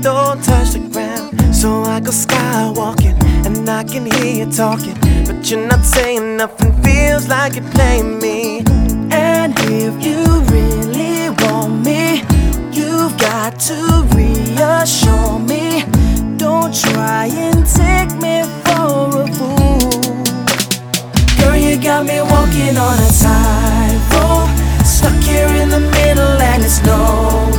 don't touch the ground. So I go skywalking, and I can hear you talking, but you're not saying nothing. Feels like you're playing me. And if you really want me, you've got to reassure me. Don't try and take me for a fool. Girl, you got me walking on a tightrope, stuck here in the middle and it's no